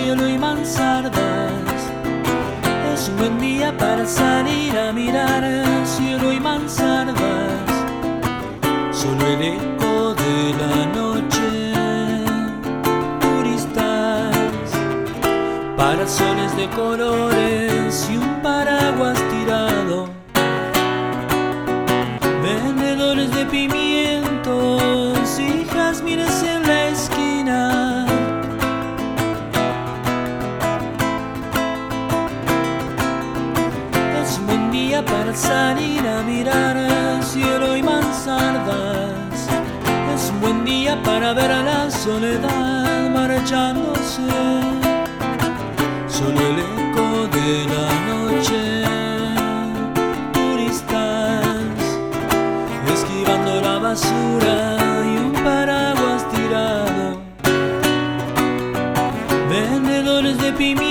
cielo y mansardas. Es un buen día para salir a mirar cielo y mansardas. Solo el eco de la noche, turistas, parasoles de colores y un paraguas tirado, vendedores de pimientos y jazmines en la esquina. Es un buen día para salir a mirar cielo y mansardas. Es un buen día para ver a la soledad marchándose. Solo el eco de la noche, turistas, esquivando la basura y un paraguas tirado, vendedores de pimientos